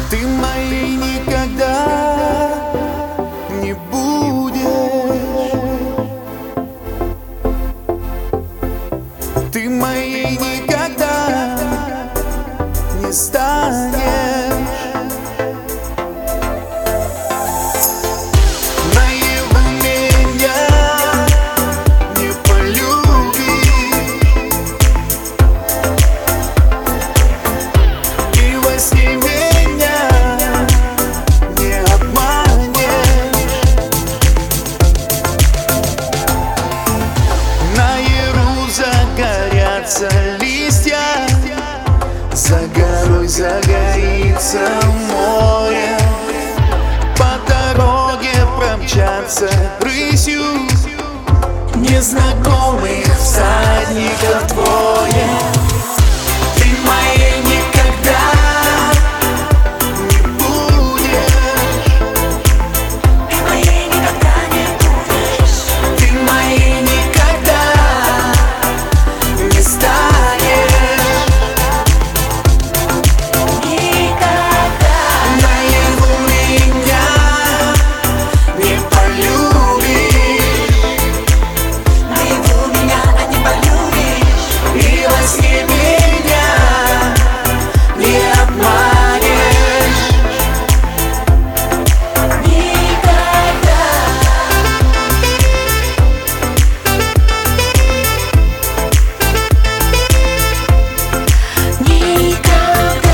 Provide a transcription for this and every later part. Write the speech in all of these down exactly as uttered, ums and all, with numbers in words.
Ты моей никогда не будешь. Ты моей никогда не станешь. Наяву меня не полюбишь, и во сне меня не обманешь. Наяву загорятся листья, за горой загорится море, по дороге промчатся рысью незнакомых всадников двое. Ты моей никогда не будешь. Ты моей никогда не будешь. Ты моей никогда не станешь. Никогда. Наяву меня не полюбишь, Наяву меня не полюбишь. и во сне меня не обманешь. Никогда. Никогда.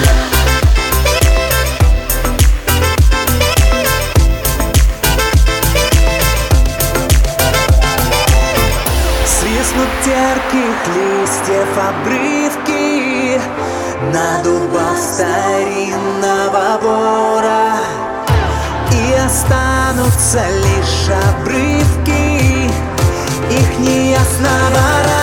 Свистнут терких листьев обрывки на дубах старинного бора, и останутся лишь обрывки их неясного